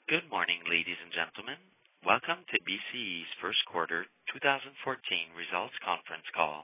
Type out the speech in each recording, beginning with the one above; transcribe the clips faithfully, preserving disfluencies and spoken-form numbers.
Good morning, ladies and gentlemen. Welcome to B C E's first quarter twenty fourteen results conference call.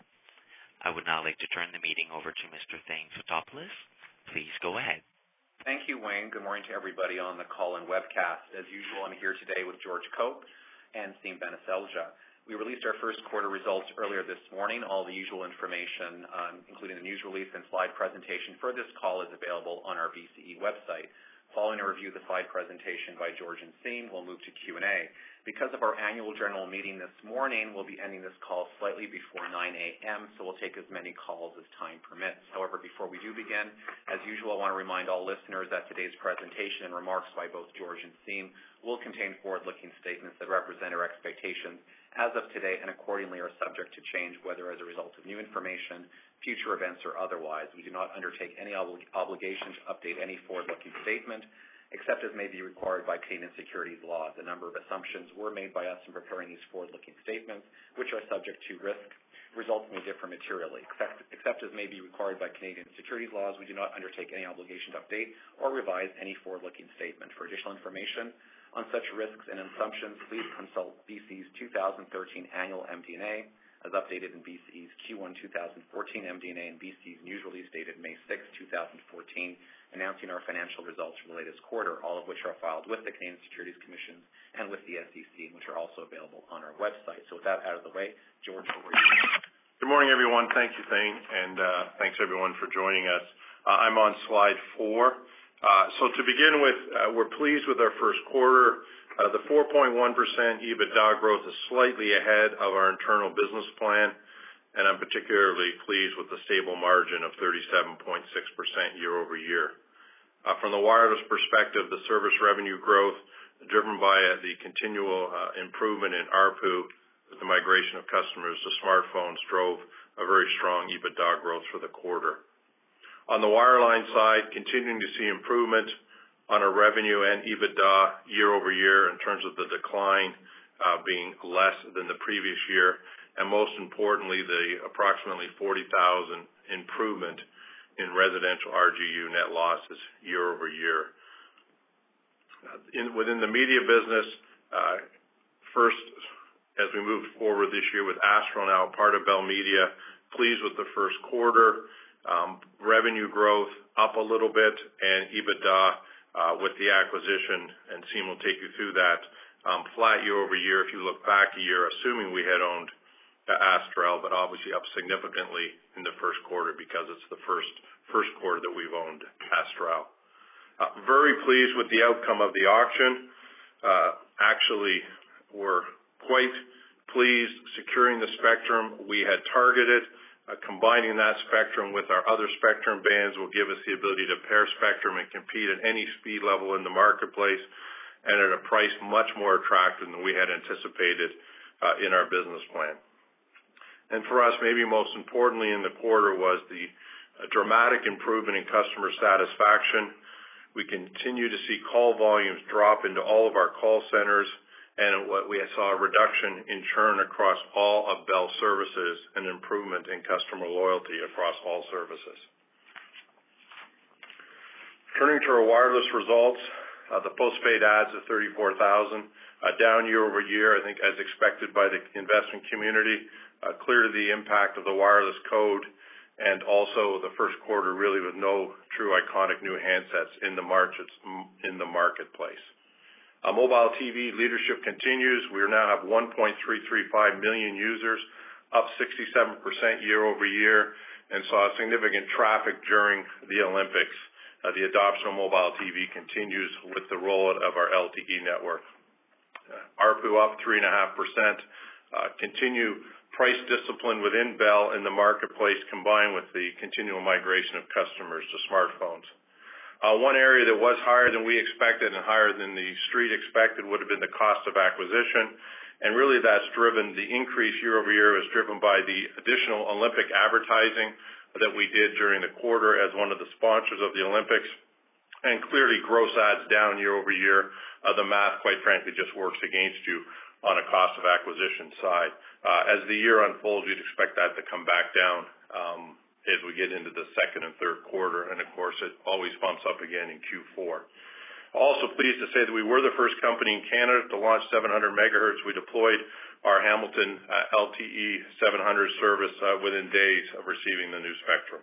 I would now like to turn the meeting over to Mister Thane Fotopoulos. Please go ahead. Thank you, Wayne. Good morning to everybody on the call and webcast. As usual, I'm here today with George Cope and Siim Beneselja. We released our first quarter results earlier this morning. All the usual information, um, including the news release and slide presentation for this call, is available on our B C E website. Following a review of the slide presentation by George and Siim, we'll move to Q and A. Because of our annual general meeting this morning, we'll be ending this call slightly before nine a.m., so we'll take as many calls as time permits. However, before we do begin, as usual, I want to remind all listeners that today's presentation and remarks by both George and Siim will contain forward-looking statements that represent our expectations as of today and accordingly are subject to change, whether as a result of new information, future events, or otherwise. We do not undertake any oblig- obligation to update any forward-looking statement, except as may be required by Canadian securities laws. A number of assumptions were made by us in preparing these forward-looking statements, which are subject to risk. Results may differ materially. Except, except as may be required by Canadian securities laws, we do not undertake any obligation to update or revise any forward-looking statement. For additional information on such risks and assumptions, please consult B C E's two thousand thirteen annual M D and A, as updated in B C E's Q one twenty fourteen M D and A and B C E's news release dated May sixth, twenty fourteen, announcing our financial results for the latest quarter, all of which are filed with the Canadian Securities Commission and with the S E C, which are also available on our website. So with that out of the way, George, over to you. Good morning, everyone. Thank you, Thane, and uh, thanks, everyone, for joining us. Uh, I'm on slide four. Uh, so to begin with, uh, we're pleased with our first quarter. Uh, the four point one percent EBITDA growth is slightly ahead of our internal business plan, and I'm particularly pleased with the stable margin of thirty-seven point six percent year over year. Uh, from the wireless perspective, the service revenue growth, driven by uh, the continual uh, improvement in A R P U with the migration of customers to smartphones, drove a very strong EBITDA growth for the quarter. On the wireline side, continuing to see improvement on our revenue and EBITDA year over year in terms of the decline uh, being less than the previous year, and most importantly, the approximately forty thousand improvement in residential R G U net losses year over year. Uh, in, within the media business, uh, first, as we move forward this year with Astral now part of Bell Media, pleased with the first quarter. Um, revenue growth up a little bit, and EBITDA uh, with the acquisition, and Siim will take you through that, um, flat year over year if you look back a year, assuming we had owned uh, Astral, but obviously up significantly in the first quarter because it's the first first quarter that we've owned Astral. Uh, very pleased with the outcome of the auction. Uh, actually, we're quite pleased securing the spectrum we had targeted. Uh, combining that spectrum with our other spectrum bands will give us the ability to pair spectrum and compete at any speed level in the marketplace and at a price much more attractive than we had anticipated uh, in our business plan. And for us, maybe most importantly in the quarter was the uh, dramatic improvement in customer satisfaction. We continue to see call volumes drop into all of our call centers, and what we saw a reduction in churn across all of Bell services and improvement in customer loyalty across all services. Turning to our wireless results, uh, the postpaid adds of thirty-four thousand, uh, down year over year, I think as expected by the investment community, uh, clear to the impact of the wireless code, and also the first quarter really with no true iconic new handsets in the, march, in the marketplace. Uh, mobile T V leadership continues. We now have one point three three five million users, up sixty-seven percent year over year, and saw significant traffic during the Olympics. Uh, the adoption of mobile T V continues with the rollout of our L T E network. Uh, A R P U up three point five percent. Uh, continue price discipline within Bell in the marketplace, combined with the continual migration of customers to smartphones. Uh, one area that was higher than we expected and higher than the street expected would have been the cost of acquisition. And really that's driven, the increase year over year is driven by the additional Olympic advertising that we did during the quarter as one of the sponsors of the Olympics. And clearly gross ads down year over year. Uh, the math, quite frankly, just works against you on a cost of acquisition side. Uh, as the year unfolds, you'd expect that to come back down. Um, as we get into the second and third quarter, and of course it always bumps up again in Q four. Also pleased to say that we were the first company in Canada to launch seven hundred megahertz. We deployed our Hamilton uh, L T E seven hundred service uh, within days of receiving the new spectrum.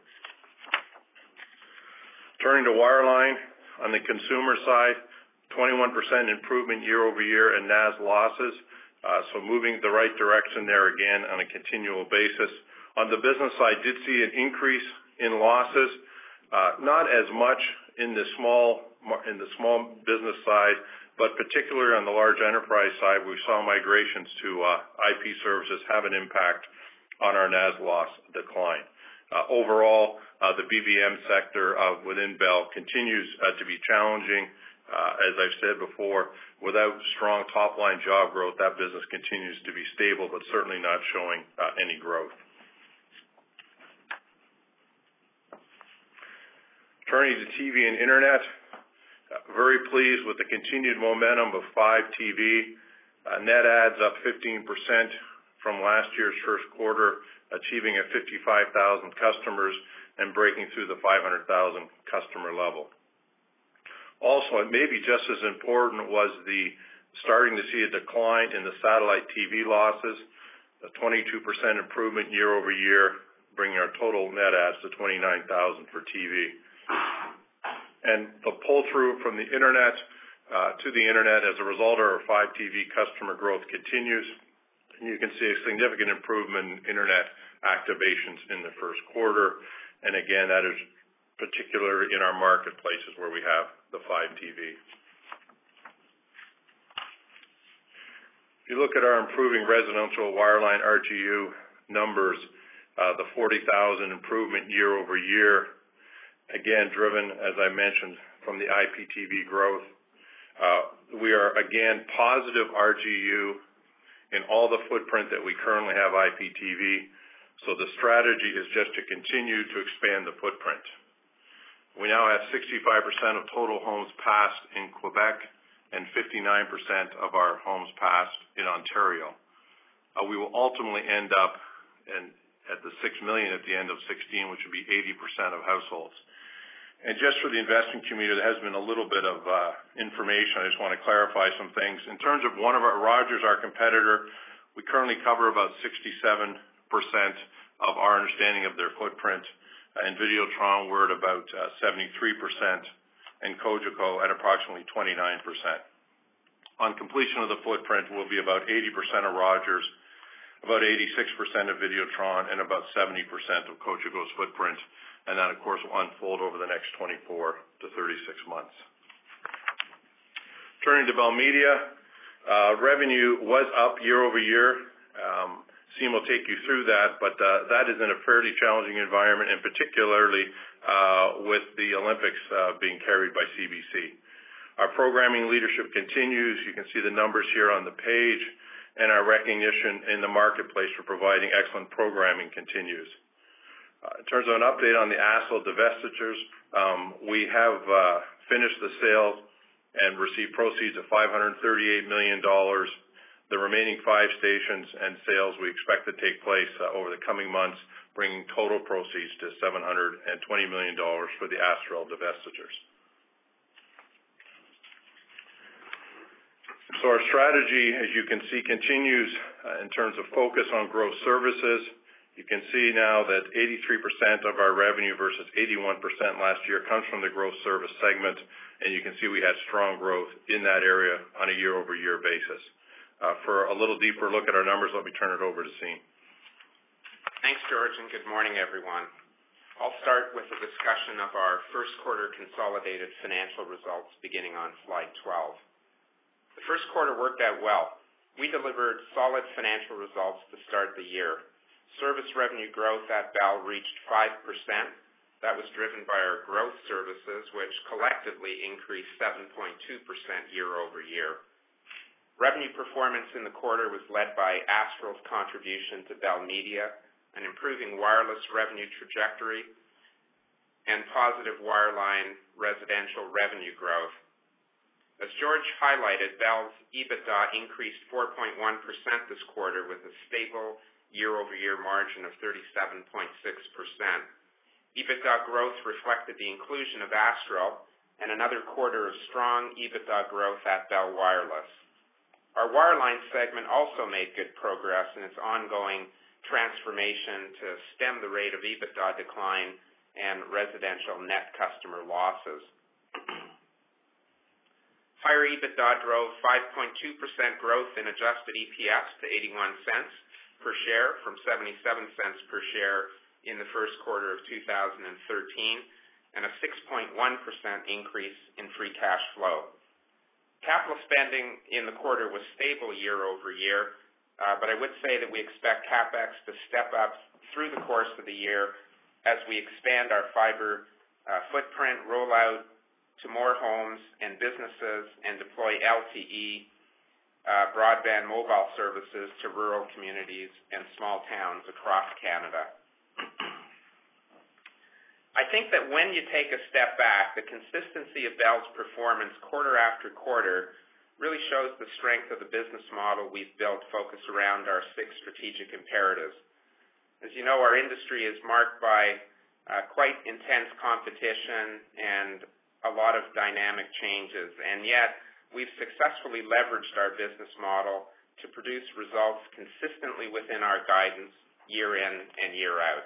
Turning to wireline, on the consumer side, twenty-one percent improvement year over year in N A S losses, uh, so moving the right direction there again on a continual basis. On the business side, did see an increase in losses, uh, not as much in the small in the small business side, but particularly on the large enterprise side, we saw migrations to uh, I P services have an impact on our N A S loss decline. Uh, overall, uh, the B V M sector uh, within Bell continues uh, to be challenging. Uh, as I've said before, without strong top-line job growth, that business continues to be stable, but certainly not showing uh, any growth. Turning to T V and Internet, very pleased with the continued momentum of Fibe T V. Uh, net adds up fifteen percent from last year's first quarter, achieving at fifty-five thousand customers and breaking through the five hundred thousand customer level. Also, and maybe just as important, was the starting to see a decline in the satellite T V losses, a twenty-two percent improvement year over year, bringing our total net adds to twenty-nine thousand for T V. And the pull-through from the Internet uh, to the Internet as a result of our Fibe T V customer growth continues. And you can see a significant improvement in Internet activations in the first quarter. And again, that is particular in our marketplaces where we have the Fibe T V. If you look at our improving residential wireline R G U numbers, uh, the forty thousand improvement year over year, again, driven, as I mentioned, from the I P T V growth. Uh, we are, again, positive R G U in all the footprint that we currently have I P T V. So the strategy is just to continue to expand the footprint. We now have sixty-five percent of total homes passed in Quebec and fifty-nine percent of our homes passed in Ontario. Uh, we will ultimately end up in, at the six million at the end of sixteen, which would be eighty percent of households. And just for the investment community, there has been a little bit of uh, information. I just want to clarify some things. In terms of one of our, Rogers, our competitor, we currently cover about sixty-seven percent of our understanding of their footprint. Uh, in Videotron, we're at about uh, seventy-three percent, and Cogeco at approximately twenty-nine percent. On completion of the footprint, will be about eighty percent of Rogers, about eighty-six percent of Videotron, and about seventy percent of Cogeco's footprint. And that, of course, will unfold over the next twenty-four to thirty-six months. Turning to Bell Media, uh, revenue was up year over year. Um, Siim will take you through that, but uh, that is in a fairly challenging environment, and particularly uh, with the Olympics uh, being carried by C B C. Our programming leadership continues. You can see the numbers here on the page, and our recognition in the marketplace for providing excellent programming continues. Uh, in terms of an update on the A S L divestitures, um, we have uh, finished the sale and received proceeds of five hundred thirty-eight million dollars. The remaining five stations and sales we expect to take place uh, over the coming months, bringing total proceeds to seven hundred twenty million dollars for the Astral divestitures. So our strategy, as you can see, continues uh, in terms of focus on growth services. You can see now that eighty-three percent of our revenue versus eighty-one percent last year comes from the growth service segment, and you can see we had strong growth in that area on a year-over-year basis. Uh, for a little deeper look at our numbers, let me turn it over to Siim. Thanks, George, and good morning, everyone. I'll start with a discussion of our first quarter consolidated financial results beginning on slide twelve. The first quarter worked out well. We delivered solid financial results to start the year. Service revenue growth at Bell reached five percent. That was driven by our growth services, which collectively increased seven point two percent year over year. Revenue performance in the quarter was led by Astral's contribution to Bell Media, an improving wireless revenue trajectory, and positive wireline residential revenue growth. As George highlighted, Bell's EBITDA increased four point one percent this quarter with a stable year-over-year margin of thirty-seven point six percent. EBITDA growth reflected the inclusion of Astral and another quarter of strong EBITDA growth at Bell Wireless. Our wireline segment also made good progress in its ongoing transformation to stem the rate of EBITDA decline and residential net customer losses. Higher EBITDA drove five point two percent growth in adjusted E P S to eighty-one cents per share from seventy-seven cents per share in the first quarter of two thousand thirteen, and a six point one percent increase in free cash flow. Capital spending in the quarter was stable year over year, uh, but I would say that we expect CapEx to step up through the course of the year as we expand our fiber uh, footprint, roll out to more homes and businesses, and deploy L T E uh, broadband mobile services to rural communities and small towns across Canada. I think that when you take a step back, the consistency of Bell's performance quarter after quarter really shows the strength of the business model we've built focused around our six strategic imperatives. As you know, our industry is marked by uh, quite intense competition and a lot of dynamic changes, and yet we've successfully leveraged our business model to produce results consistently within our guidance year in and year out.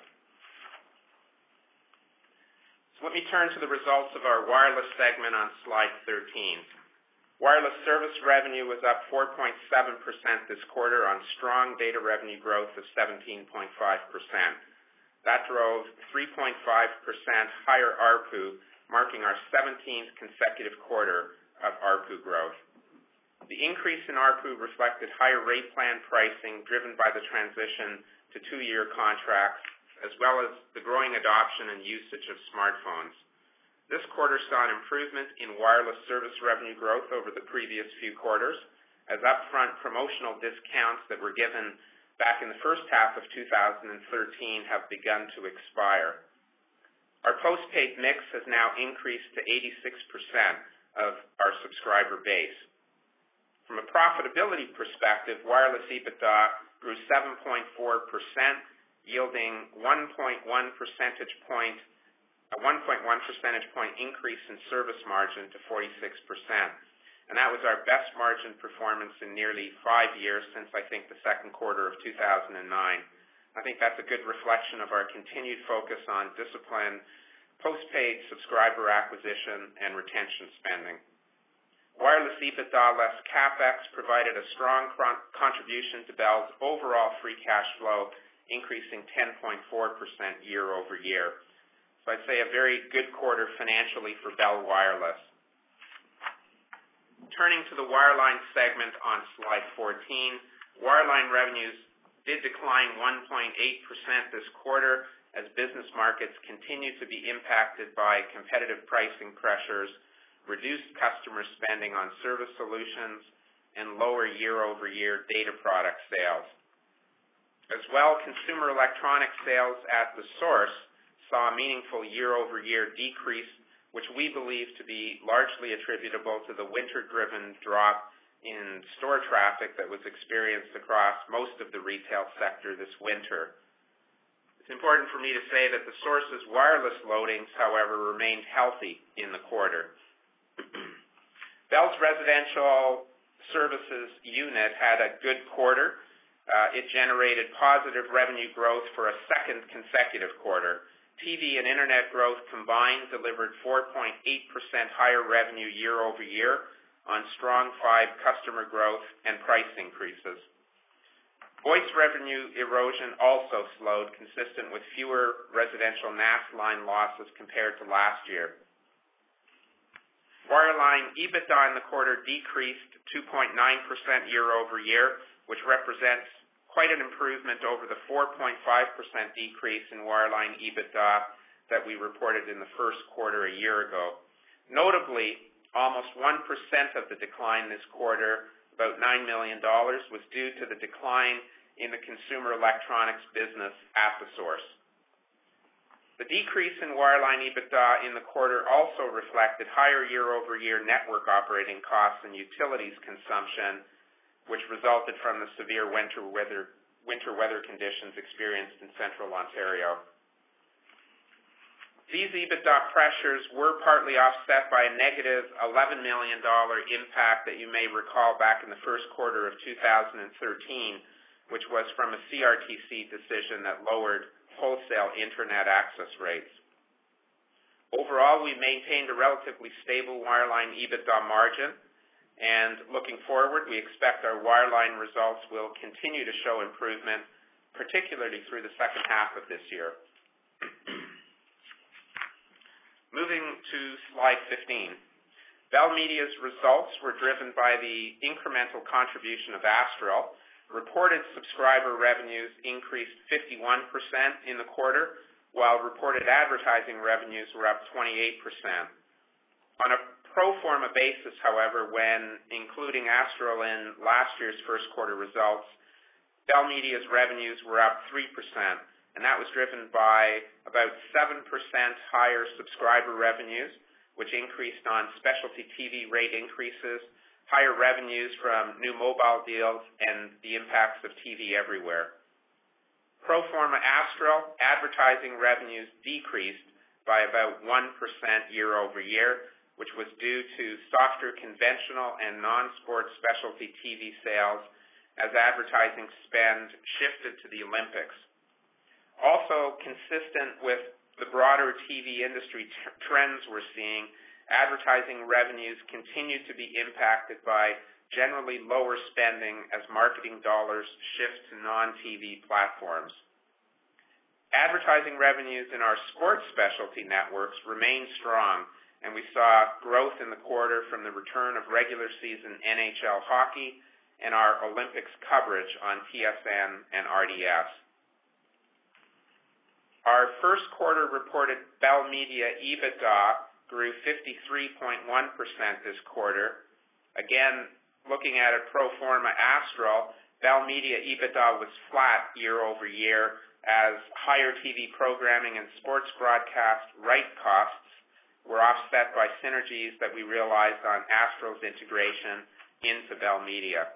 So let me turn to the results of our wireless segment on slide thirteen. Wireless service revenue was up four point seven percent this quarter on strong data revenue growth of seventeen point five percent. That drove three point five percent higher A R P U, marking our seventeenth consecutive quarter of A R P U growth. The increase in A R P U reflected higher rate plan pricing driven by the transition to two-year contracts, as well as the growing adoption and usage of smartphones. This quarter saw an improvement in wireless service revenue growth over the previous few quarters, as upfront promotional discounts that were given back in the first half of two thousand thirteen have begun to expire. Our postpaid mix has now increased to eighty-six percent of our subscriber base. From a profitability perspective, wireless EBITDA grew seven point four percent, yielding one point one percentage point, a one point one percentage point increase in service margin to forty-six percent. And that was our best margin performance in nearly five years since, I think, the second quarter of two thousand nine. I think that's a good reflection of our continued focus on discipline, postpaid subscriber acquisition, and retention spending. Wireless EBITDA less CapEx provided a strong contribution to Bell's overall free cash flow, increasing ten point four percent year over year. So I'd say a very good quarter financially for Bell Wireless. Turning to the wireline segment on slide fourteen, wireline revenues did decline one point eight percent this quarter as business markets continue to be impacted by competitive pricing pressures, reduced customer spending on service solutions, and lower year-over-year data product sales. As well, consumer electronic sales at The Source saw a meaningful year-over-year decrease, which we believe to be largely attributable to the winter-driven drop in store traffic that was experienced across most of the retail sector this winter. It's important for me to say that The Source's wireless loadings, however, remained healthy in the quarter. Bell's residential services unit had a good quarter. Uh, it generated positive revenue growth for a second consecutive quarter. T V and internet growth combined delivered four point eight percent higher revenue year over year on strong five customer growth and price increases. Voice revenue erosion also slowed, consistent with fewer residential N A S line losses compared to last year. Wireline EBITDA in the quarter decreased two point nine percent year over year, which represents quite an improvement over the four point five percent decrease in wireline EBITDA that we reported in the first quarter a year ago. Notably, almost one percent of the decline this quarter, about nine million dollars, was due to the decline in the consumer electronics business at The Source. The decrease in wireline EBITDA in the quarter also reflected higher year-over-year network operating costs and utilities consumption, which resulted from the severe winter weather, winter weather conditions experienced in central Ontario. These EBITDA pressures were partly offset by a negative eleven million dollars impact that you may recall back in the first quarter of two thousand thirteen, which was from a C R T C decision that lowered wholesale internet access rates. Overall, we maintained a relatively stable wireline EBITDA margin, and looking forward, we expect our wireline results will continue to show improvement, particularly through the second half of this year. Moving to slide fifteen. Bell Media's results were driven by the incremental contribution of Astral. Reported subscriber revenues increased fifty-one percent in the quarter, while reported advertising revenues were up twenty-eight percent. On a pro forma basis, however, when including Astral in last year's first quarter results, Bell Media's revenues were up three percent, and that was driven by about seven percent higher subscriber revenues, which increased on specialty T V rate increases, higher revenues from new mobile deals, and the impacts of T V Everywhere. Pro forma Astral advertising revenues decreased by about one percent year over year, which was due to softer conventional and non-sports specialty T V sales as advertising spend shifted to the Olympics. Also, consistent with the broader T V industry t- trends we're seeing, advertising revenues continue to be impacted by generally lower spending as marketing dollars shift to non-T V platforms. Advertising revenues in our sports specialty networks remain strong, and we saw growth in the quarter from the return of regular season N H L hockey and our Olympics coverage on T S N and R D S. Our first quarter reported Bell Media EBITDA grew fifty-three point one percent this quarter. Again, looking at it pro forma Astral, Bell Media EBITDA was flat year over year as higher T V programming and sports broadcast right costs were offset by synergies that we realized on Astral's integration into Bell Media.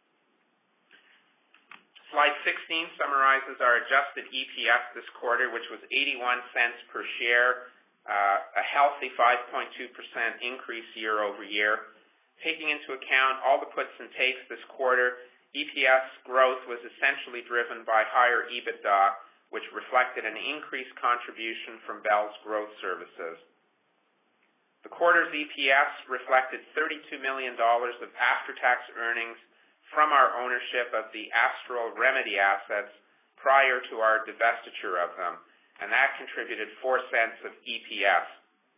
Slide sixteen summarizes our adjusted E P S this quarter, which was eighty-one cents per share, uh, a healthy five point two percent increase year over year. Taking into account all the puts and takes this quarter, E P S growth was essentially driven by higher EBITDA, which reflected an increased contribution from Bell's growth services. The quarter's E P S reflected thirty-two million dollars of after-tax earnings from our ownership of the Astral Remedy assets prior to our divestiture of them, and that contributed four cents of E P S.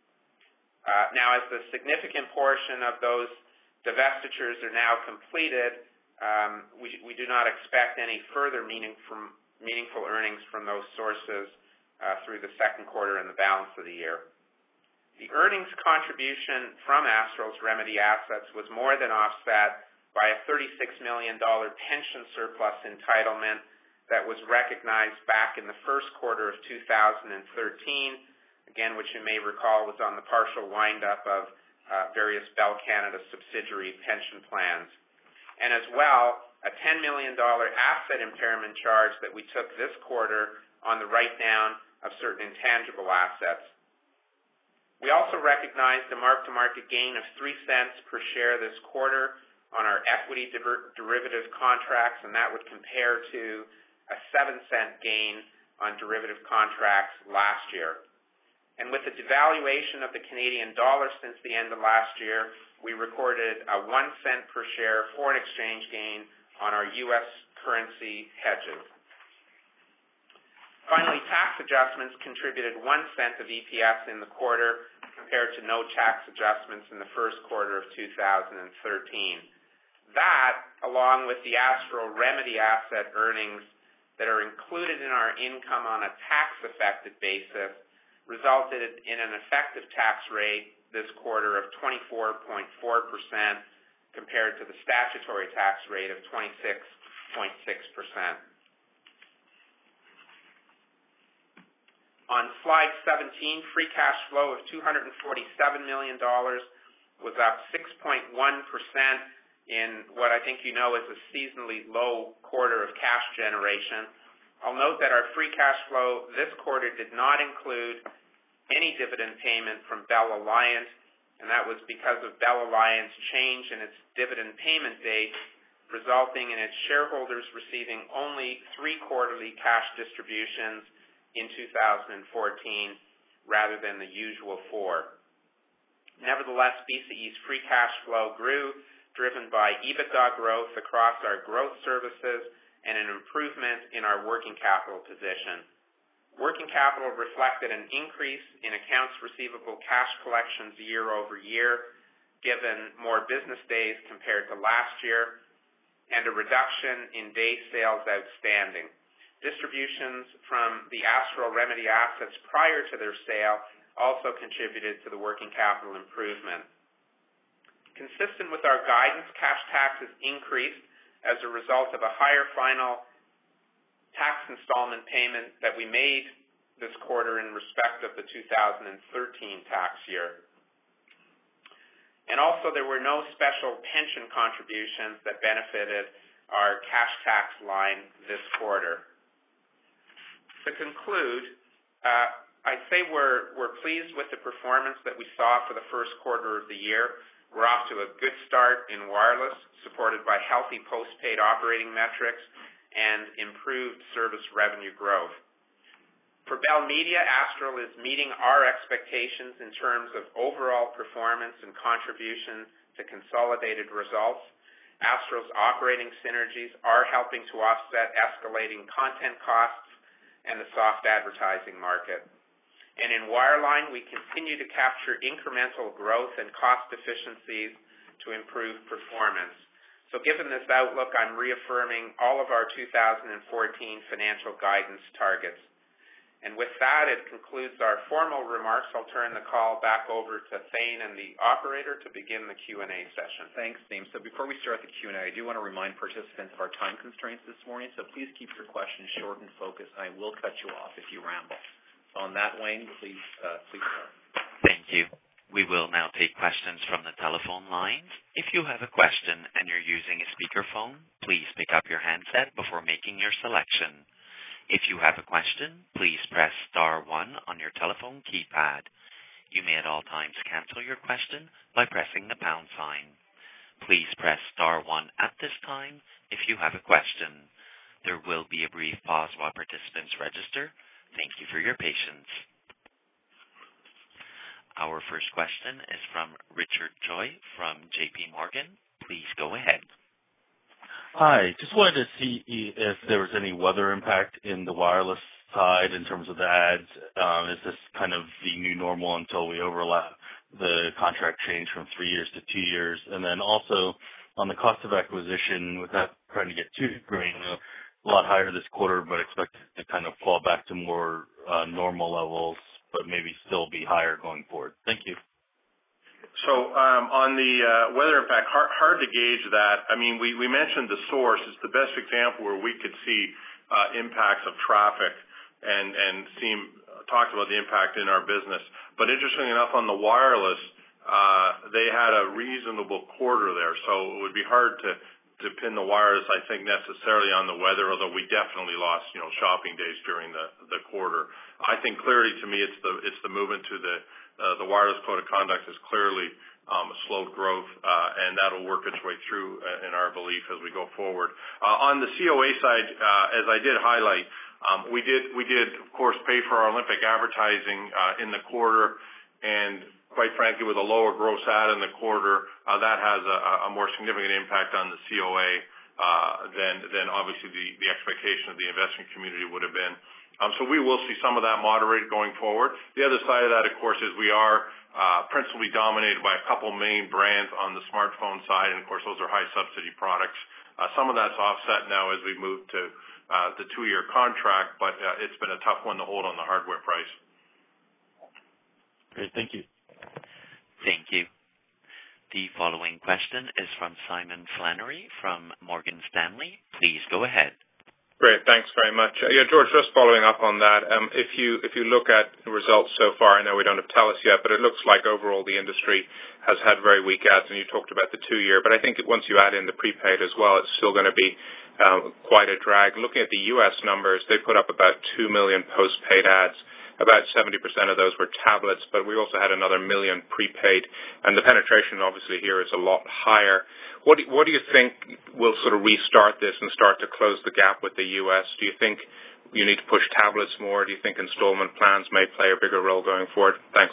Uh, now, as the significant portion of those divestitures are now completed, um, we, we do not expect any further meaning from, meaningful earnings from those sources uh, through the second quarter and the balance of the year. The earnings contribution from Astral's Remedy assets was more than offset by a thirty-six million dollars pension surplus entitlement that was recognized back in the first quarter of two thousand thirteen, again, which you may recall was on the partial windup of uh, various Bell Canada subsidiary pension plans. And as well, a ten million dollars asset impairment charge that we took this quarter on the write-down of certain intangible assets. We also recognized a mark-to-market gain of three cents per share this quarter on our equity der- derivative contracts, and that would compare to a seven cent gain on derivative contracts last year. And with the devaluation of the Canadian dollar since the end of last year, we recorded a one cent per share foreign exchange gain on our U S currency hedges. Finally, tax adjustments contributed one cent of E P S in the quarter compared to no tax adjustments in the first quarter of two thousand thirteen. That, along with the Astral Remedy asset earnings that are included in our income on a tax-affected basis, resulted in an effective tax rate this quarter of twenty-four point four percent compared to the statutory tax rate of twenty-six point six percent. On slide seventeen, free cash flow of two hundred forty-seven million dollars was up six point one percent in what I think you know is a seasonally low quarter of cash generation. I'll note that our free cash flow this quarter did not include any dividend payment from Bell Alliant, and that was because of Bell Alliant's change in its dividend payment date, resulting in its shareholders receiving only three quarterly cash distributions in two thousand fourteen rather than the usual four. Nevertheless, B C E's free cash flow grew, driven by EBITDA growth across our growth services and an improvement in our working capital position. Working capital reflected an increase in accounts receivable cash collections year over year, given more business days compared to last year, and a reduction in day sales outstanding. Distributions from the Astral Remedy assets prior to their sale also contributed to the working capital improvement. Consistent with our guidance, cash taxes increased as a result of a higher final tax installment payment that we made this quarter in respect of the two thousand thirteen tax year. And also, there were no special pension contributions that benefited our cash tax line this quarter. To conclude, uh, I'd say we're, we're pleased with the performance that we saw for the first quarter of the year. We're off to a good start in wireless, supported by healthy postpaid operating metrics and improved service revenue growth. For Bell Media, Astral is meeting our expectations in terms of overall performance and contribution to consolidated results. Astral's operating synergies are helping to offset escalating content costs and the soft advertising market. And in wireline, we continue to capture incremental growth and cost efficiencies to improve performance. So given this outlook, I'm reaffirming all of our two thousand fourteen financial guidance targets. And with that, it concludes our formal remarks. I'll turn the call back over to Thane and the operator to begin the Q and A session. Thanks, Thane. So before we start the Q and A, I do want to remind participants of our time constraints this morning, so please keep your questions short and focused. I will cut you off if you ramble. So on that, Wayne, please, uh, please start. Thank you. We will now take questions from the telephone lines. If you have a question and you're using a speakerphone, please pick up your handset before making your selection. If you have a question, please press star one on your telephone keypad. You may at all times cancel your question by pressing the pound sign. Please press star one at this time if you have a question. There will be a brief pause while participants register. Thank you for your patience. Our first question is from Richard Choi from J P Morgan. Please go ahead. Hi. Just wanted to see if there was any weather impact in the wireless side in terms of the ads. Um, is this kind of the new normal until we overlap the contract change from three years to two years? And then also on the cost of acquisition, without trying to get too granular, a lot higher this quarter, but expected to kind of fall back to more uh, normal levels, but maybe still be higher going forward. Thank you. So um, on the uh, weather impact, hard, hard to gauge that. I mean, we, we mentioned the source. It's the best example where we could see uh, impacts of traffic and, and seem uh, talked about the impact in our business. But interestingly enough, on the wireless, uh, they had a reasonable quarter there. So it would be hard to, to pin the wireless, I think, necessarily on the weather, although we definitely lost, you know, shopping days during the, the quarter. I think clearly to me it's the it's the movement to the Uh, the wireless code of conduct has clearly um, slowed growth, uh, and that'll work its way through uh, in our belief as we go forward. Uh, on the C O A side, uh, as I did highlight, um, we did we did of course pay for our Olympic advertising uh, in the quarter, and quite frankly, with a lower gross ad in the quarter, uh, that has a, a more significant impact on the C O A uh, than than obviously the, the expectation of the investment community would have been. Um, so we will see some of that moderate going forward. The other side of that, of course, is we are uh, principally dominated by a couple main brands on the smartphone side, and of course those are high subsidy products. Uh, some of that's offset now as we move to uh, the two-year contract, but uh, it's been a tough one to hold on the hardware price. Great, thank you. Thank you. The following question is from Simon Flannery from Morgan Stanley. Please go ahead. Great. Thanks very much. Uh, yeah, George, just following up on that, um, if you if you look at the results so far, I know we don't have TELUS yet, but it looks like overall the industry has had very weak ads, and you talked about the two-year, but I think once you add in the prepaid as well, it's still going to be um, quite a drag. Looking at the U S numbers, they put up about two million postpaid ads about seventy percent of those were tablets, but we also had another million prepaid, and the penetration obviously here is a lot higher. What do, what do you think will sort of restart this and start to close the gap with the U S? Do you think you need to push tablets more? Do you think installment plans may play a bigger role going forward? Thanks.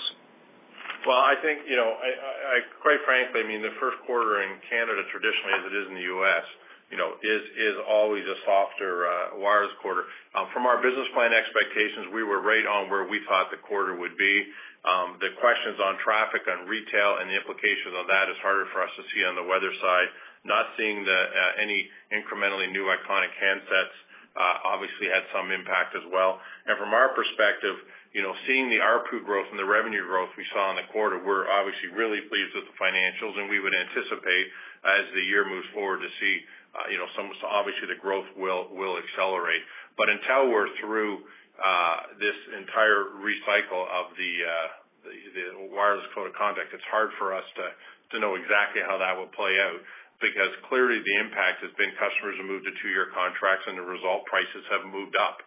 Well, I think, you know, I, I, quite frankly, I mean, the first quarter in Canada traditionally, as it is in the U S, you know, is is always a softer uh, wireless quarter. Um, from our business plan expectations, we were right on where we thought the quarter would be. Um, the questions on traffic, on retail, and the implications of that is harder for us to see on the weather side. Not seeing the uh, any incrementally new iconic handsets uh, obviously had some impact as well. And from our perspective, you know, seeing the A R P U growth and the revenue growth we saw in the quarter, we're obviously really pleased with the financials, and we would anticipate as the year moves forward to see, uh, you know, some so obviously the growth will will accelerate. But until we're through uh, this entire recycle of the, uh, the the wireless code of conduct, it's hard for us to to know exactly how that will play out, because clearly the impact has been customers have moved to two-year contracts, and the result prices have moved up,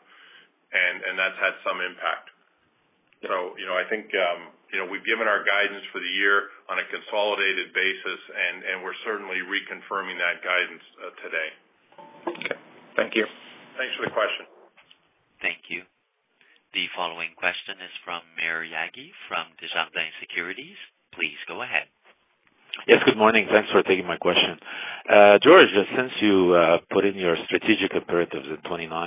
and and that's had some impact. So, you know, I think, um, you know, we've given our guidance for the year on a consolidated basis, and, and we're certainly reconfirming that guidance uh, today. Okay. Thank you. Thanks for the question. Thank you. The following question is from Maher Yaghi from Desjardins Securities. Please go ahead. Yes, good morning. Thanks for taking my question. Uh, George, since you uh, put in your strategic imperatives in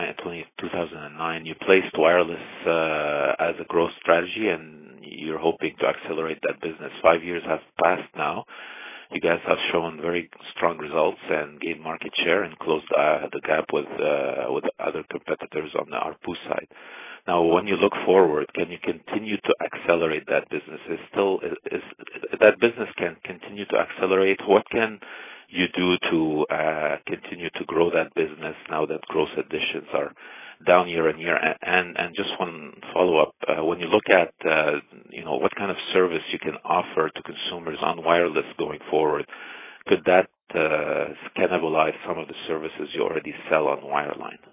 two thousand nine, you placed wireless uh, as a growth strategy, and you're hoping to accelerate that business. Five years have passed now. You guys have shown very strong results and gained market share and closed uh, the gap with uh, with other competitors on the A R P U side. Now, when you look forward, can you continue to accelerate that business? Is still is, is that business can continue to accelerate? What can you do to uh, continue to grow that business now that gross additions are down year on year? And and just one follow up: uh, when you look at uh, you know what kind of service you can offer to consumers on wireless going forward, could that uh, cannibalize some of the services you already sell on wireline?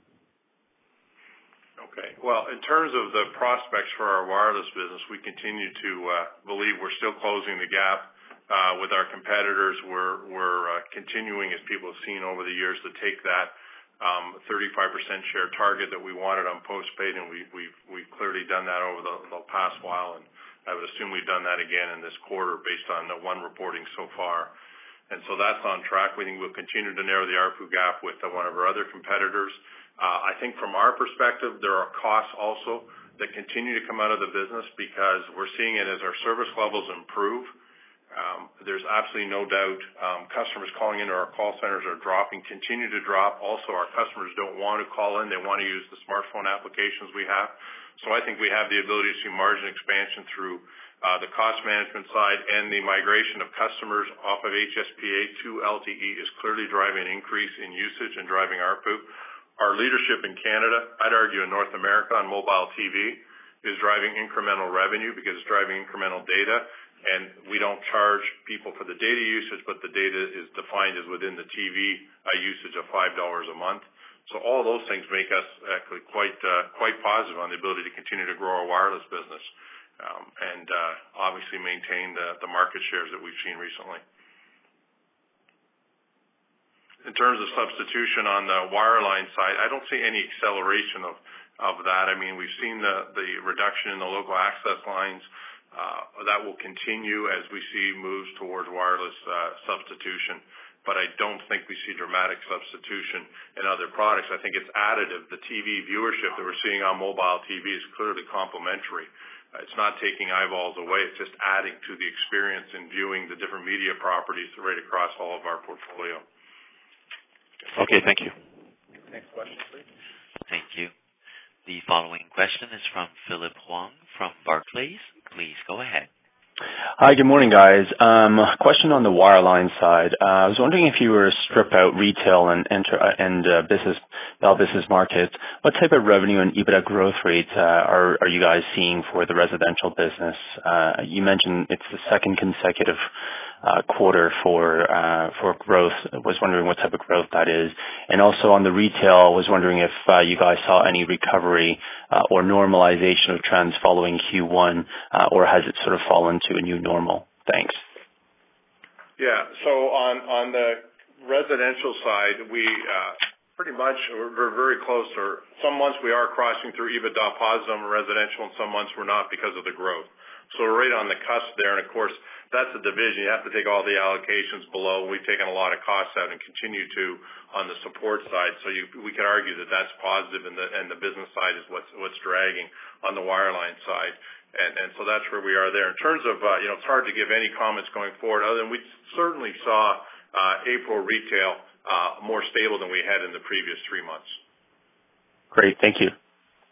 Okay. Well, in terms of the prospects for our wireless business, we continue to uh, believe we're still closing the gap uh, with our competitors. We're we're uh, continuing, as people have seen over the years, to take that um, thirty-five percent share target that we wanted on postpaid, and we, we've we've clearly done that over the, the past while, and I would assume we've done that again in this quarter based on the one reporting so far. And so that's on track. We think we'll continue to narrow the A R P U gap with uh, one of our other competitors. Uh, I think from our perspective, there are costs also that continue to come out of the business because we're seeing it as our service levels improve. Um, there's absolutely no doubt um, customers calling into our call centers are dropping, continue to drop. Also, our customers don't want to call in. They want to use the smartphone applications we have. So I think we have the ability to see margin expansion through uh, the cost management side, and the migration of customers off of H S P A to L T E is clearly driving an increase in usage and driving A R P U. Our leadership in Canada, I'd argue in North America on mobile T V, is driving incremental revenue because it's driving incremental data. And we don't charge people for the data usage, but the data is defined as within the T V uh, usage of five dollars a month. So all those things make us actually quite uh, quite positive on the ability to continue to grow our wireless business um, and uh, obviously maintain the, the market shares that we've seen recently. In terms of substitution on the wireline side, I don't see any acceleration of, of that. I mean, we've seen the, the reduction in the local access lines. Uh, that will continue as we see moves towards wireless uh, substitution. But I don't think we see dramatic substitution in other products. I think it's additive. The T V viewership that we're seeing on mobile T V is clearly complementary. Uh, it's not taking eyeballs away. It's just adding to the experience in viewing the different media properties right across all of our portfolio. Okay, thank you. Next question, please. Thank you. The following question is from Philip Huang from Barclays. Please go ahead. Hi, good morning, guys. Um, question on the wireline side. Uh, I was wondering if you were to strip out retail and enter uh, and uh, business, Bell Business Markets, what type of revenue and EBITDA growth rates uh, are are you guys seeing for the residential business? Uh, you mentioned it's the second consecutive uh, quarter for uh, for growth. I was wondering what type of growth that is. And also on the retail, I was wondering if uh, you guys saw any recovery uh, or normalization of trends following Q one, uh, or has it sort of fallen to a new normal? Thanks. Yeah. So on on the residential side, we uh, pretty much we're very close. Or some months we are crossing through EBITDA positive on residential, and some months we're not because of the growth. So we're right on the cusp there, and of course that's a division. You have to take all the allocations below. We've taken a lot of costs out and continue to on the support side. So you, we could argue that that's positive, and the and the business side is what's what's dragging on the wireline side. And, and so that's where we are there. In terms of, uh, you know, it's hard to give any comments going forward, other than we certainly saw uh, April retail uh, more stable than we had in the previous three months. Great. Thank you.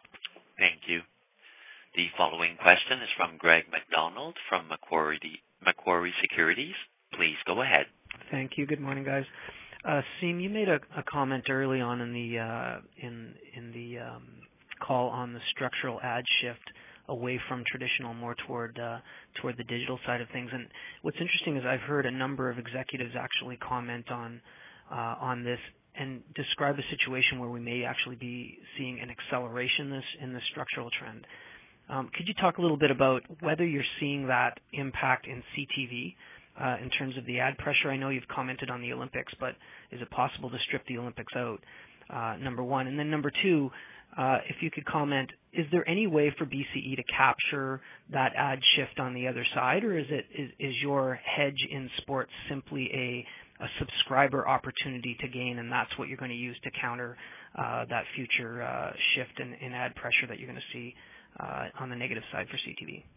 Thank you. The following question is from Greg McDonald from Macquarie, Macquarie Securities. Please go ahead. Thank you. Good morning, guys. Uh, Siim, you made a, a comment early on in the uh, in in the um, call on the structural ad shift away from traditional, more toward uh, toward the digital side of things. And what's interesting is I've heard a number of executives actually comment on uh, on this and describe a situation where we may actually be seeing an acceleration in this in this structural trend. Um, could you talk a little bit about whether you're seeing that impact in C T V uh, in terms of the ad pressure? I know you've commented on the Olympics, but is it possible to strip the Olympics out? Uh, number one, and then number two. Uh, if you could comment, is there any way for B C E to capture that ad shift on the other side, or is it is, is your hedge in sports simply a, a subscriber opportunity to gain, and that's what you're going to use to counter uh, that future uh, shift in, in ad pressure that you're going to see uh, on the negative side for C T V?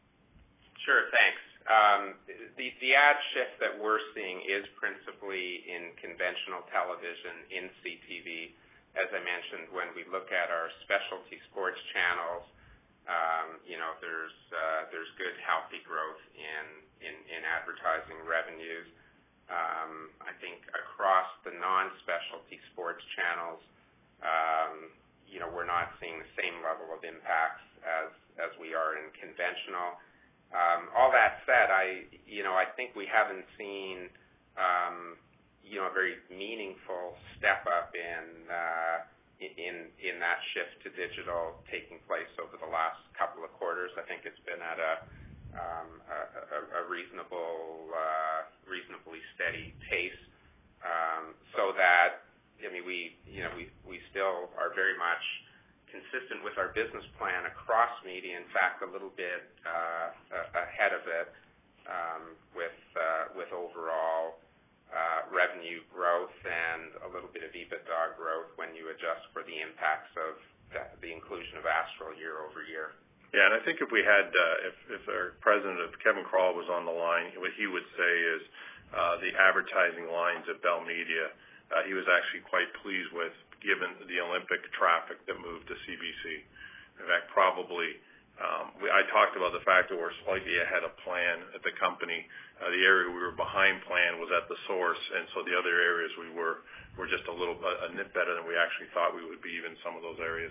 Sure, thanks. Um, the, the ad shift that we're seeing is principally in conventional television in C T V. As I mentioned, when we look at our specialty sports channels, um, you know, there's uh, there's good, healthy growth in in, in advertising revenues. Um, I think across the non-specialty sports channels, um, you know, we're not seeing the same level of impacts as as we are in conventional. Um, all that said, I you know I think we haven't seen um, you know, a very meaningful step up in uh, in in that shift to digital taking place over the last couple of quarters. I think it's been at a um, a, a reasonable, uh, reasonably steady pace. Um, so that I mean, we you know we we still are very much consistent with our business plan across media. In fact, a little bit uh, ahead of it um, with uh, with overall. Uh, revenue growth and a little bit of EBITDA growth when you adjust for the impacts of the, the inclusion of Astral year over year. Yeah, and I think if we had, uh, if, if our president, if Kevin Krall was on the line, what he would say is uh, the advertising lines at Bell Media, uh, he was actually quite pleased with, given the Olympic traffic that moved to C B C. In fact, probably Um, we, I talked about the fact that we're slightly ahead of plan at the company. Uh, the area we were behind plan was at the source, and so the other areas we were were just a little a, a nit better than we actually thought we would be, even some of those areas.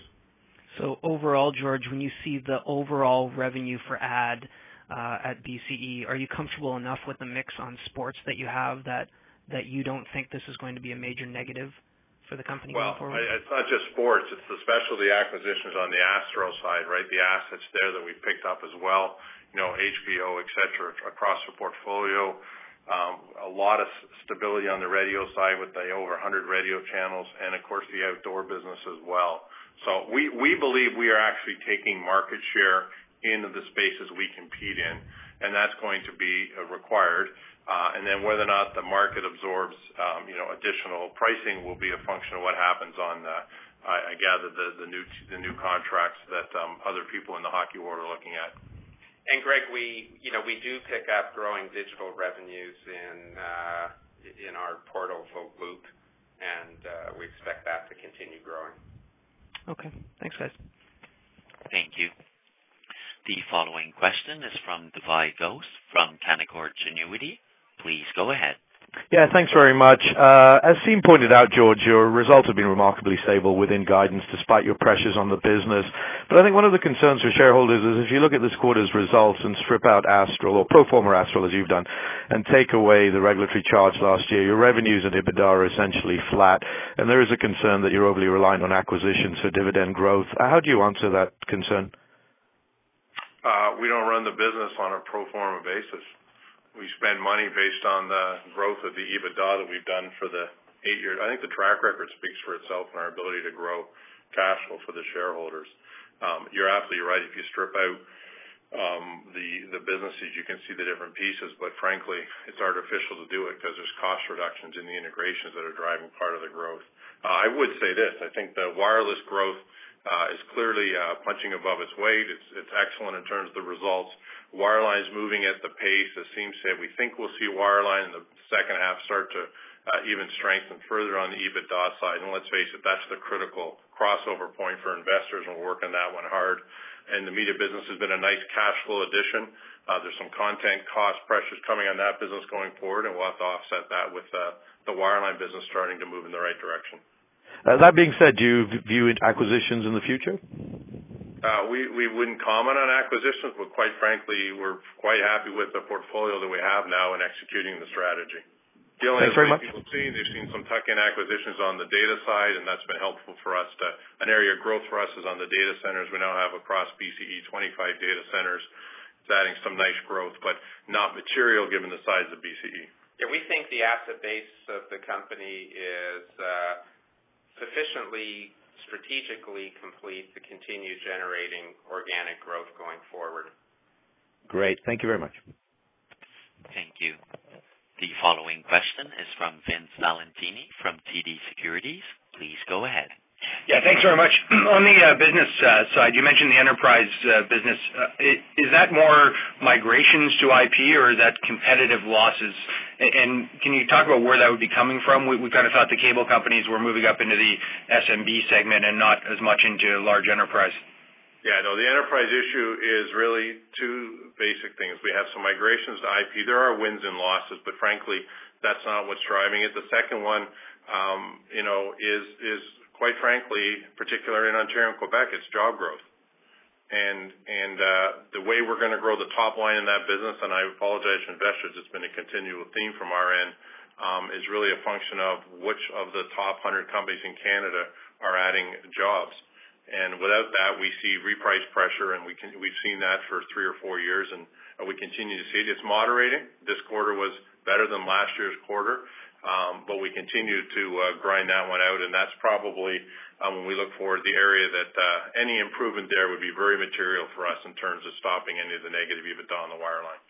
So overall, George, when you see the overall revenue for ad uh, at B C E, are you comfortable enough with the mix on sports that you have that that you don't think this is going to be a major negative for the company well, going forward? Well, it's not just sports. It's the specialty acquisitions on the Astro side, right? The assets there that we picked up as well, you know, H B O, et cetera, across the portfolio. Um, a lot of stability on the radio side with the over one hundred radio channels, and, of course, the outdoor business as well. So we, we believe we are actually taking market share into the spaces we compete in, and that's going to be uh, required. Uh, and then whether or not the market absorbs, um, you know, additional pricing will be a function of what happens on, uh, I, I gather, the, the new the new contracts that um, other people in the hockey world are looking at. And Greg, we you know we do pick up growing digital revenues in uh, in our portal Loop, and uh, we expect that to continue growing. Okay, thanks, guys. Thank you. The following question is from Divya Ghosh from Canaccord Genuity. Please go ahead. Yeah, thanks very much. Uh, as Siim pointed out, George, your results have been remarkably stable within guidance despite your pressures on the business. But I think one of the concerns for shareholders is if you look at this quarter's results and strip out Astral, or pro forma Astral as you've done, and take away the regulatory charge last year, your revenues and EBITDA are essentially flat, and there is a concern that you're overly reliant on acquisitions for dividend growth. How do you answer that concern? Uh, we don't run the business on a pro forma basis. We spend money based on the growth of the EBITDA that we've done for the eight years. I think the track record speaks for itself and our ability to grow cash flow for the shareholders. Um, you're absolutely right. If you strip out um, the the businesses, you can see the different pieces. But frankly, it's artificial to do it because there's cost reductions in the integrations that are driving part of the growth. Uh, I would say this. I think the wireless growth uh, is clearly uh, punching above its weight. It's, it's excellent in terms of the results. Wireline is moving at the pace. As Siim said, we think we'll see wireline in the second half start to uh, even strengthen further on the EBITDA side. And let's face it, that's the critical crossover point for investors, and we're working that one hard. And the media business has been a nice cash flow addition. Uh, there's some content cost pressures coming on that business going forward, and we'll have to offset that with uh, the wireline business starting to move in the right direction. Uh, that being said, do you view acquisitions in the future? Uh, we, we wouldn't comment on acquisitions, but quite frankly, we're quite happy with the portfolio that we have now in executing the strategy. The only Thanks very much. people have seen, they've seen some tuck-in acquisitions on the data side, and that's been helpful for us. To, an area of growth for us is on the data centers. We now have across B C E twenty-five data centers. It's adding some nice growth, but not material given the size of B C E. Yeah, we think the asset base of the company is uh, sufficiently strategically complete to continue generating organic growth going forward. Great. Thank you very much. Thank you. The following question is from Vince Valentini from T D Securities. Please go ahead. Yeah, thanks very much. On the uh, business uh, side, you mentioned the enterprise uh, business. Uh, is that more migrations to I P, or is that competitive losses? And can you talk about where that would be coming from? We, we kind of thought the cable companies were moving up into the S M B segment and not as much into large enterprise. Yeah, no, the enterprise issue is really two basic things. We have some migrations to I P. There are wins and losses, but frankly, that's not what's driving it. The second one, um, you know, is is quite frankly, particularly in Ontario and Quebec, it's job growth. And and uh, the way we're going to grow the top line in that business, and I apologize to investors, it's been a continual theme from our end, um, is really a function of which of the top one hundred companies in Canada are adding jobs. And without that, we see reprice pressure, and we can, we've seen that for three or four years, and uh, we continue to see it. It's moderating. This quarter was better than last year's quarter, um, but we continue to uh, grind that one out, and that's probably, um, when we look forward, the area that uh, any improvement there would be very material for us in terms of stopping any of the negative EBITDA on the wireline.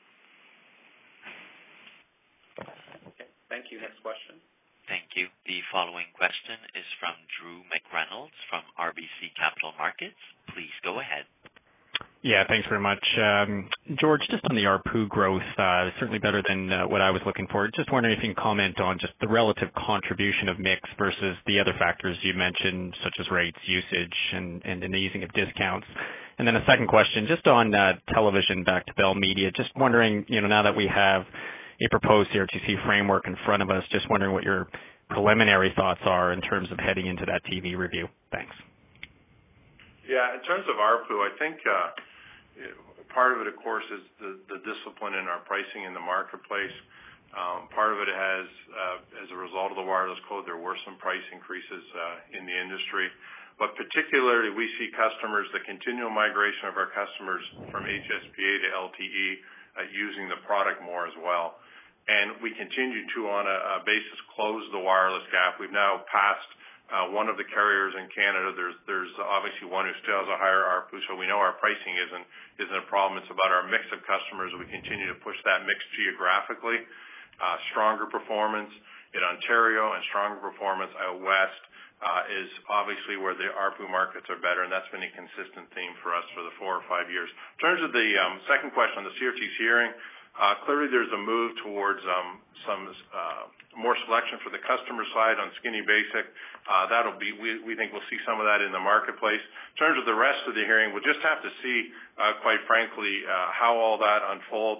Okay, thank you. Next question. Thank you. The following question is from Drew McReynolds from R B C Capital Markets. Please go ahead. Yeah, thanks very much. Um, George, just on the A R P U growth, uh, certainly better than uh, what I was looking for. Just wondering if you can comment on just the relative contribution of mix versus the other factors you mentioned, such as rates, usage, and, and an easing of discounts. And then a second question, just on uh, television back to Bell Media, just wondering, you know, now that we have a proposed C R T C framework in front of us, just wondering what your preliminary thoughts are in terms of heading into that T V review. Thanks. Yeah, in terms of A R P U, I think uh, part of it, of course, is the, the discipline in our pricing in the marketplace. Um, part of it has, uh, as a result of the wireless code, there were some price increases uh, in the industry. But particularly, we see customers, the continual migration of our customers from H S P A to L T E, uh, using the product more as well. And we continue to, on a, a basis, close the wireless gap. We've now passed uh, one of the carriers in Canada. There's there's obviously one who still has a higher A R P U, so we know our pricing isn't isn't a problem. It's about our mix of customers. We continue to push that mix geographically. Uh, stronger performance in Ontario and stronger performance out west uh, is obviously where the A R P U markets are better, and that's been a consistent theme for us for the four or five years. In terms of the um, second question on the C R T C hearing, Uh, clearly, there's a move towards um, some uh, more selection for the customer side on skinny basic. Uh, that'll be. We, we think we'll see some of that in the marketplace. In terms of the rest of the hearing, we'll just have to see, uh, quite frankly, uh, how all that unfolds.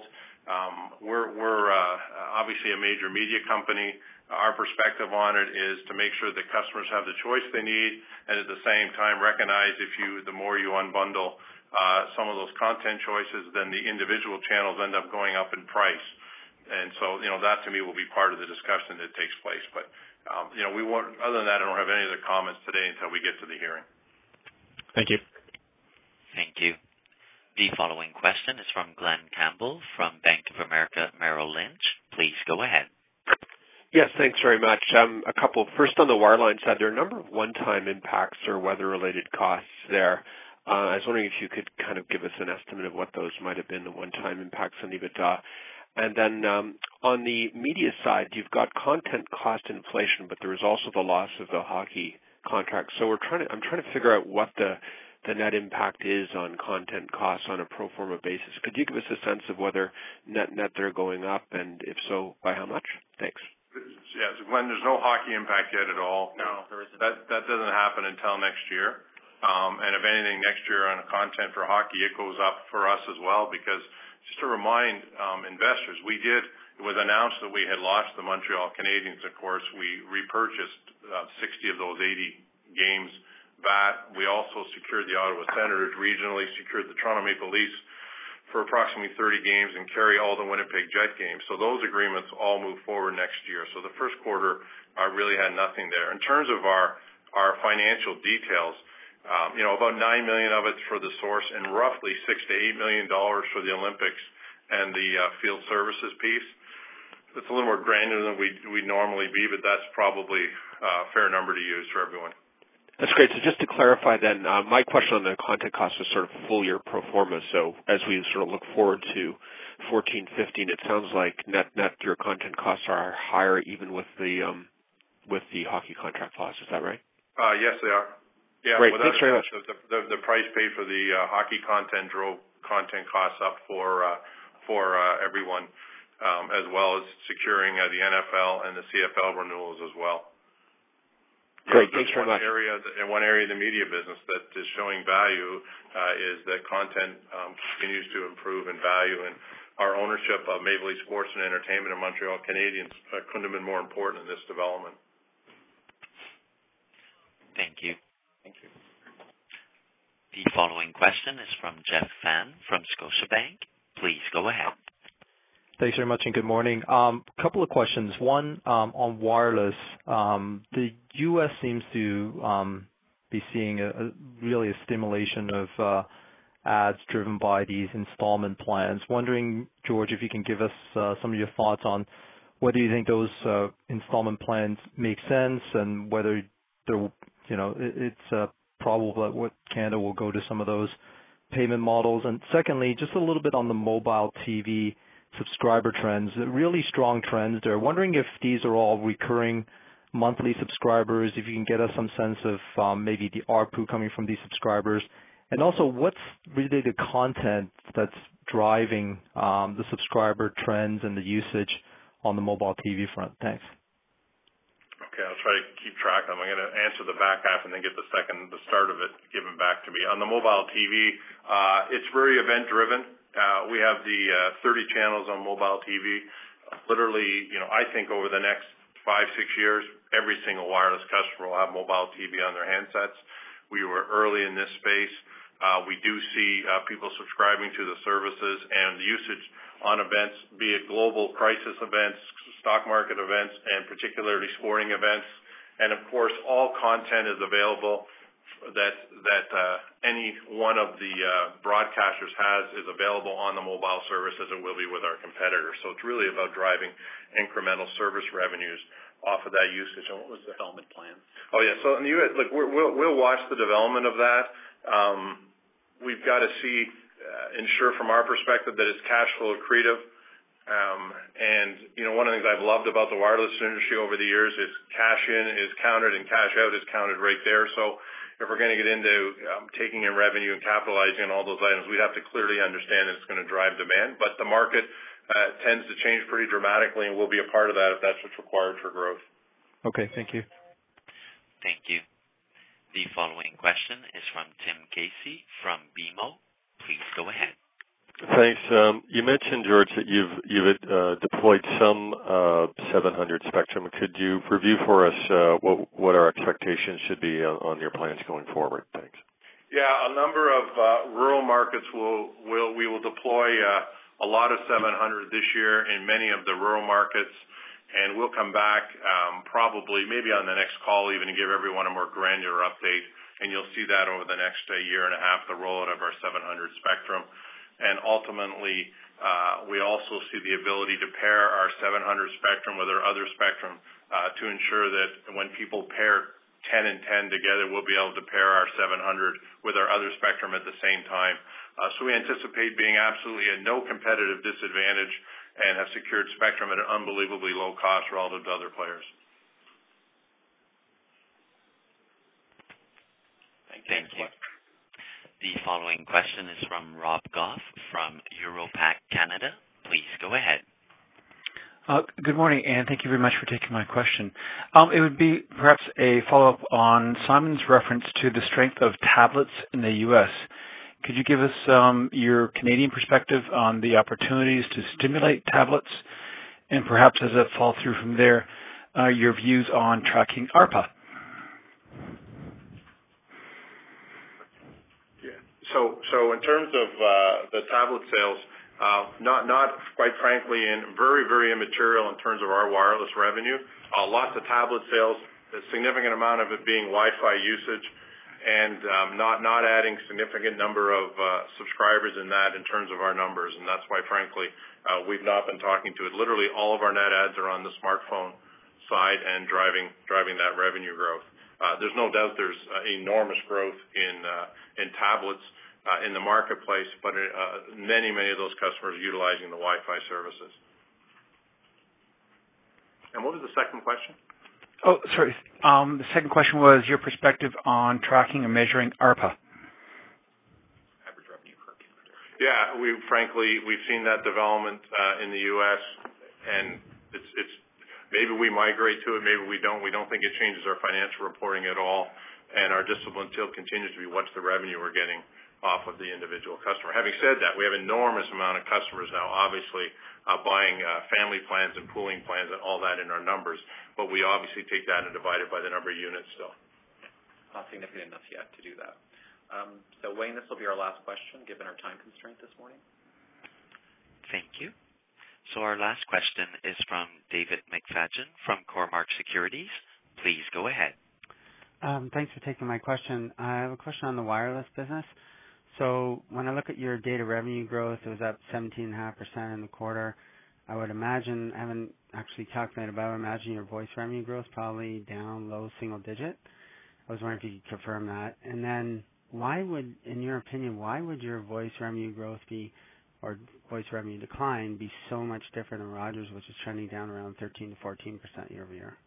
Um, we're we're uh, obviously a major media company. Our perspective on it is to make sure that customers have the choice they need, and at the same time recognize if you the more you unbundle uh, some of those content choices, then the individual channels end up going up in price. And so, you know, that to me will be part of the discussion that takes place. But um, you know, we won't. Other than that, I don't have any other comments today until we get to the hearing. Thank you. Thank you. The following question is from Glenn Campbell from Bank of America Merrill Lynch. Please go ahead. Yes, thanks very much. Um, a couple. First, on the wireline side, there are a number of one-time impacts or weather-related costs there. Uh, I was wondering if you could kind of give us an estimate of what those might have been, the one-time impacts on EBITDA. And then um, on the media side, you've got content cost inflation, but there is also the loss of the hockey contract. So we're trying to, I'm trying to figure out what the the net impact is on content costs on a pro forma basis. Could you give us a sense of whether net net they're going up, and if so, by how much? Thanks. Yes, Glenn, there's no hockey impact yet at all. No, there isn't. That that doesn't happen until next year. Um, and if anything, next year on content for hockey, it goes up for us as well, because just to remind um, investors, we did, it was announced that we had lost the Montreal Canadiens, of course. We repurchased uh, sixty of those eighty games back. We also secured the Ottawa Senators regionally, secured the Toronto Maple Leafs for approximately thirty games, and carry all the Winnipeg Jet games. So those agreements all move forward next year. So the first quarter uh, really had nothing there. In terms of our, our financial details, um, you know, about nine million dollars of it's for the Source, and roughly six to eight million dollars for the Olympics and the uh, field services piece. It's a little more granular than we we normally be, but that's probably a fair number to use for everyone. That's great. So just to clarify then, uh, my question on the content cost was sort of full year pro forma. So as we sort of look forward to fourteen, fifteen, it sounds like net net your content costs are higher even with the um, with the hockey contract loss. Is that right? Uh, yes, they are. Yeah, great. Thanks very much. The, the, the price paid for the uh, hockey content drove content costs up for uh, for uh, everyone, um, as well as securing uh, the N F L and the C F L renewals as well. Great, yeah, thanks very one much. Area, in one area of the media business that is showing value uh, is that content um, continues to improve in value, and our ownership of Maple Leaf Sports and Entertainment and Montreal Canadiens uh, couldn't have been more important in this development. Thank you. Thank you. The following question is from Jeff Fan from Scotiabank. Please go ahead. Thanks very much, and good morning. Um, a couple of questions. One, um, on wireless. Um, the U S seems to um, be seeing a, a really a stimulation of uh, ads driven by these installment plans. Wondering, George, if you can give us uh, some of your thoughts on whether you think those uh, installment plans make sense, and whether they're, you know, it, it's uh, probable that what Canada will go to some of those payment models. And secondly, just a little bit on the mobile T V subscriber trends, really strong trends there. Wondering if these are all recurring monthly subscribers, if you can get us some sense of um, maybe the A R P U coming from these subscribers, and also what's really the content that's driving um, the subscriber trends and the usage on the mobile T V front. Thanks. Okay, I'll try to keep track of them. I'm going to answer the back half and then get the second, the start of it given back to me. On the mobile T V, uh, it's very event-driven. Uh, we have the uh, thirty channels on mobile T V. Literally, you know, I think over the next five, six years, every single wireless customer will have mobile T V on their handsets. We were early in this space. Uh, we do see uh, people subscribing to the services and the usage on events, be it global crisis events, stock market events, and particularly sporting events. And of course, all content is available that that uh, any one of the uh, broadcasters has is available on the mobile service, as it will be with our competitors. So it's really about driving incremental service revenues off of that usage. And what was the development plan? Oh yeah. So in the U S, look, we're, we'll we'll watch the development of that. Um, we've got to see uh, ensure from our perspective that it's cash flow accretive. Um, and you know, one of the things I've loved about the wireless industry over the years is cash in is counted and cash out is counted right there. So if we're going to get into um, taking in revenue and capitalizing on all those items, we have to clearly understand that it's going to drive demand. But the market uh, tends to change pretty dramatically, and we'll be a part of that if that's what's required for growth. Okay, thank you. Thank you. The following question is from Tim Casey from B M O. Please go ahead. Thanks. Um, you mentioned, George, that you've you've uh, deployed some uh, seven hundred spectrum. Could you review for us uh, what what our expectations should be on, on your plans going forward? Thanks. Yeah, a number of uh, rural markets will will we will deploy uh, a lot of seven hundred this year in many of the rural markets, and we'll come back um, probably maybe on the next call even to give everyone a more granular update, and you'll see that over the next uh, year and a half, the rollout of our seven hundred spectrum. And ultimately, uh, we also see the ability to pair our seven hundred spectrum with our other spectrum uh, to ensure that when people pair ten and ten together, we'll be able to pair our seven hundred with our other spectrum at the same time. Uh, so we anticipate being absolutely at no competitive disadvantage and have secured spectrum at an unbelievably low cost relative to other players. Thank you. The following question is from Rob Goff from Europac Canada. Please go ahead. Uh, good morning, and thank you very much for taking my question. Um, it would be perhaps a follow-up on Simon's reference to the strength of tablets in the U S. Could you give us um, your Canadian perspective on the opportunities to stimulate tablets, and perhaps as a fall-through from there, uh, your views on tracking A R P A? So, so in terms of uh, the tablet sales, uh, not, not quite frankly, and very, very immaterial in terms of our wireless revenue. Uh, lots of tablet sales, a significant amount of it being Wi-Fi usage, and um, not, not adding significant number of uh, subscribers in that in terms of our numbers. And that's why, frankly, uh, we've not been talking to it. Literally, all of our net adds are on the smartphone side and driving driving that revenue growth. Uh, there's no doubt there's uh, enormous growth in uh, in tablets. Uh, in the marketplace, but uh, many, many of those customers utilizing the Wi-Fi services. And what was the second question? Oh, sorry. Um, the second question was your perspective on tracking and measuring A R P A. Average revenue per computer. Yeah, we frankly we've seen that development uh, in the U S, and it's it's maybe we migrate to it, maybe we don't. We don't think it changes our financial reporting at all, and our discipline still continues to be what's the revenue we're getting off of the individual customer. Having said that, we have an enormous amount of customers now, obviously, uh, buying uh, family plans and pooling plans and all that in our numbers, but we obviously take that and divide it by the number of units still. Not significant enough yet to do that. Um, so, Wayne, this will be our last question, given our time constraint this morning. Thank you. So our last question is from David McFadgen from Cormark Securities. Please go ahead. Um, thanks for taking my question. I have a question on the wireless business. So when I look at your data revenue growth, it was up seventeen point five percent in the quarter. I would imagine, I haven't actually calculated, but I would imagine your voice revenue growth probably down low single digit. I was wondering if you could confirm that. And then why would, in your opinion, why would your voice revenue growth be, or voice revenue decline, be so much different than Rogers, which is trending down around thirteen to fourteen percent year over year?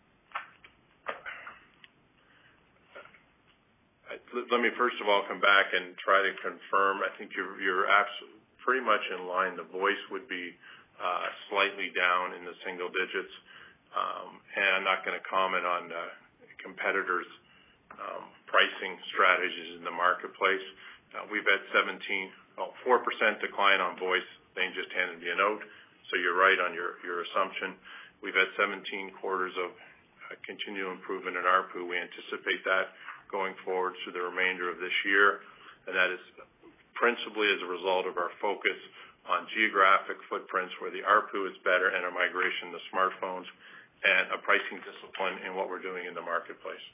Let me first of all come back and try to confirm. I think you're, you're absolutely pretty much in line. The voice would be uh, slightly down in the single digits, um, and I'm not going to comment on uh, competitors' um, pricing strategies in the marketplace. Uh, we've had seventeen, well, four percent decline on voice. They just handed me a note, so you're right on your, your assumption. We've had seventeen quarters of uh, continual improvement in A R P U. We anticipate that going forward through the remainder of this year, and that is principally as a result of our focus on geographic footprints where the A R P U is better and a migration to smartphones and a pricing discipline in what we're doing in the marketplace.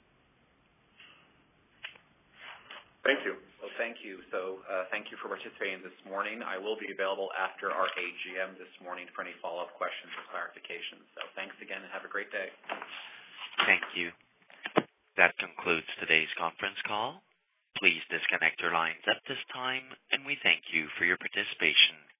Thank you. Well, thank you. So uh, thank you for participating this morning. I will be available after our A G M this morning for any follow-up questions or clarifications. So thanks again and have a great day. Thank you. That concludes today's conference call. Please disconnect your lines at this time, and we thank you for your participation.